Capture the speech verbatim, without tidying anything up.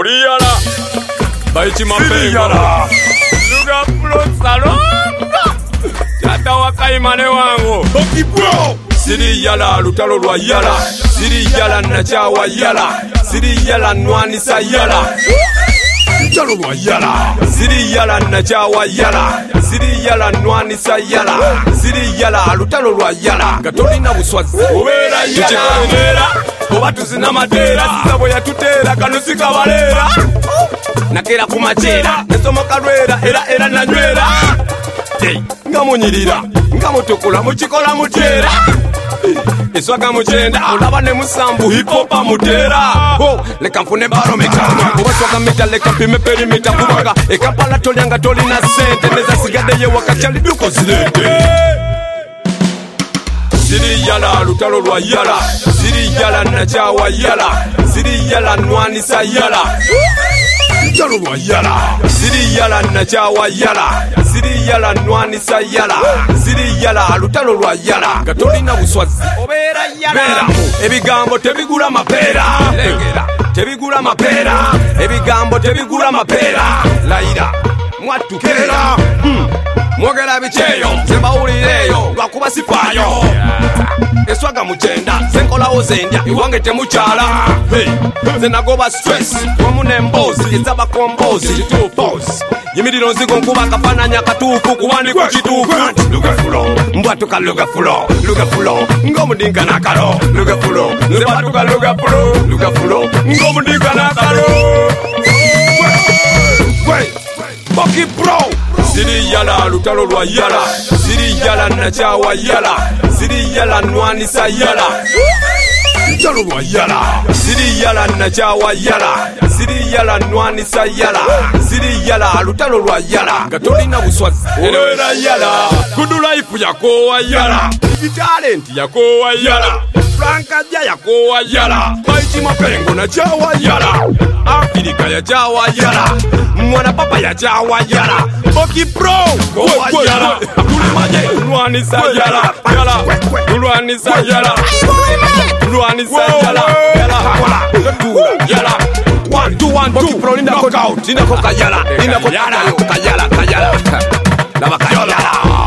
Oriyala Baichi mapengo Luga Pro Salonga Tata wakaimane wangu Boki bro Siri yala lutalo lwa yala Siri yala nachawa yala Siri yala nwanisa yala Lutalo lwa yala Siri yala nachawa yala Siri yala nwanisa yala Siri yala lutalo lwa yala Gatolina buswazi Obera yala Tuchekwenera Oba tuzina matera Sisabo ya tutera Kanusika walera Nakera kumachera Nesomoka lwera Era era nanywera Hey, nga munyirira Nga mutukula muchikola mutera Eswaga mujenda Olaba ne musambu hipopa mutera Oh, leka mfune barometa Obaswaga mita leka pime perimita Kubaga, eka pala tolianga toli na sente Neza sigade ye wakachali duko zilete Siri yala lutalo lwa yala Siri yala nachawa yala Siri yala nwanisa yala Lutalo lwa yala Siri yala nachawa yala Siri yala nwanisa yala Siri yala lutalo lwa yala Gatolina buswazi Obera yala Ebigambo tebigula mapera Legera Tebigula mapera Ebigambo tebigula mapera Laira Mwatukera hmm. Mwogera bicheyo Semba ulireyo Lwakuba sifayo Eswaga mujenda Senkola ozendya Iwange temuchala Hey Zenagoba stress Wamune mbozi Ezaba kombozi Chitu force Yimiriro nzigo nkuba kafananya katufu Kuwandi kwa chitufu Luga fulo Mbwatuka luga fulo Luga fulo Ngomu dinka nakalo Luga fulo Nzebatuka luga fulo Luga fulo Ngomu dinka nakalo Wait Boki bro Siri yala lutalo lwa yala Siri yala nachawa yala Siri yala nwanisa yala Lutalo lwa yala Siri yala nachawa yala Siri yala nwanisa yala Siri yala lutalo lwa yala Gatolina buswazi Elewera yala Good life yakowa yala Talent yakowa yala Franka ja yakowa yala Baichi mapengo na chawa yala Afrika ya chawa yala Mwana papa ya chawa yala Boki pro Kowa yala Kulimaje Luanisa yala Yala Luanisa yala Luanisa yala Yala Yala One, two, one, two Boki pro linda knockout Nina koka yala Nina koka yala Kayala Kayala Kayala